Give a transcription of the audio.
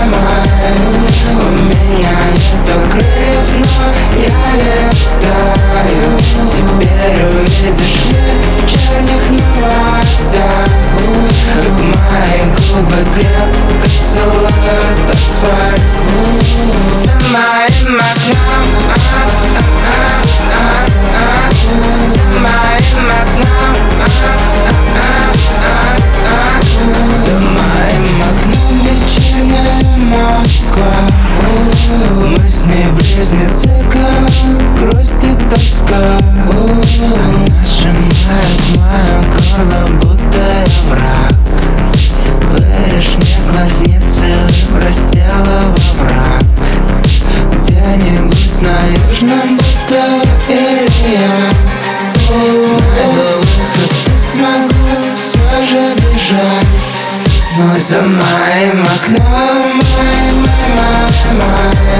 У меня нет крыльев, но я летаю. Теперь увидишь в вечерних новостях, как мои губы крепко целуют асфальт. За моим окном, за моим окном, за моим окном вечерняя Москва. Мы с ней близнецы, как грусть и тоска. Она сжимает мое горло, будто я враг. Вырежь мне глазницы, врастела во враг. Где-нибудь на южном Бутово или я найду выход и смогу все же бежать. Но за моим окном,